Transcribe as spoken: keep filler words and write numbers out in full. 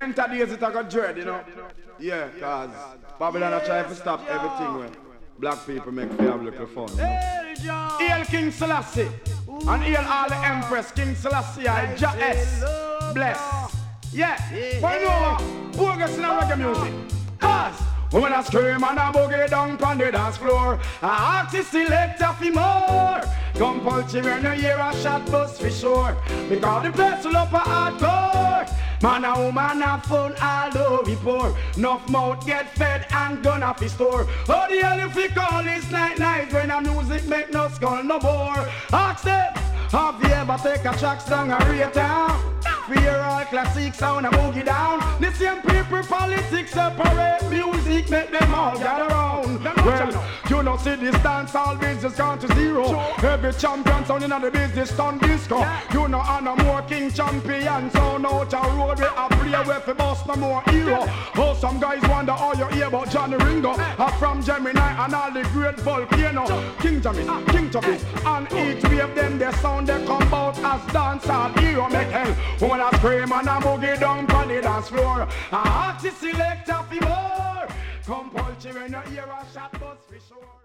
enter days it a got dread, you know. Yeah, cause Babylon are trying to stop everything where black people make fair little fun. Hail King Selassie and hail all the Empress King Selassie I Jah S bless. Yeah, but you know what? Bogus in a reggae music. Cause when I scream and I boogie down on the dance floor, I ask the selector for more. Come Pulchy when you hear a shot bust for sure. Because the place will up a hardcore. Man and woman have fun all over poor. Enough mouth get fed and gun off the store. How the hell if we call this night night when the music make no skull no more? Ask them, have you ever take a track song and rate down? Fear all classic sound and boogie down. The same people politics separate music make them all gather round. Well, you know see this dance all business gone to zero. Every champion sound in the business done disco. You know and no more king champion sound out a road we a play with for boss no more hero. Oh some guys wonder how you hear about Johnny Ringo. I'm from Gemini and all the great volcano. King Jamis, King Chubbies and each wave them their sound they come out as dance all hero make hell. When I scream and I boogie down on the dance floor, I ask the selector for more. Come Pulchy when you hear a shot bust for sure.